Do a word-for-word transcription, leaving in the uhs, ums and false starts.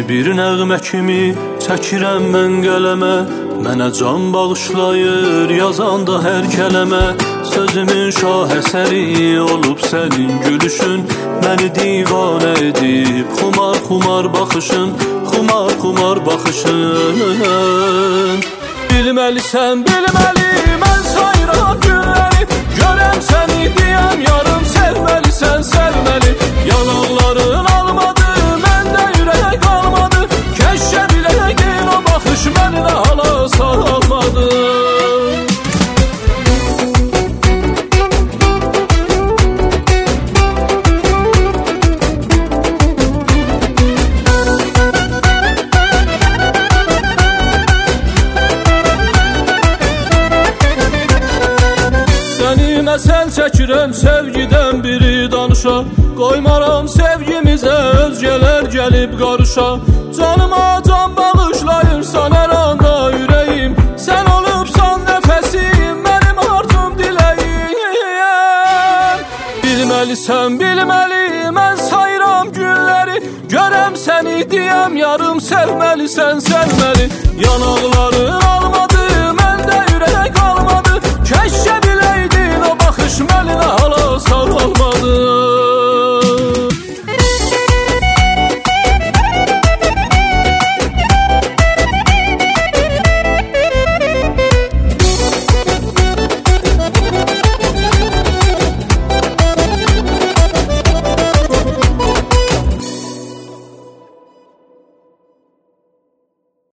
bir nəğmə kimi çəkirəm mən qələmə. Mənə can bağışlayır yazanda hər kələmə. Sözümün şahəsəri olub sənin gülüşün. Məni divanə edib xumar xumar baxışın, xumar xumar baxışın. Bilməlisən, bilməli, mən sayıram günləri. Görəm səni deyəm yarım, sevməlisən, sevməli. Yanaqların almadı, məndə ürək qalmadı. Kəşşə biləyəydin o baxış məni də hala salmadı. Sən çəkirəm sevgidən biri danışa. Qoymaram sevgimizə özgələr gəlib qarışa. Canıma can bağışlayırsan hər anda ürəyim. Sən olubsan nəfəsim, mənim arzum diləyim. Bilməlisən, bilməli, mən sayıram günləri. Görəm səni deyəm yarım, sevməlisən, sevməli. Yanaqların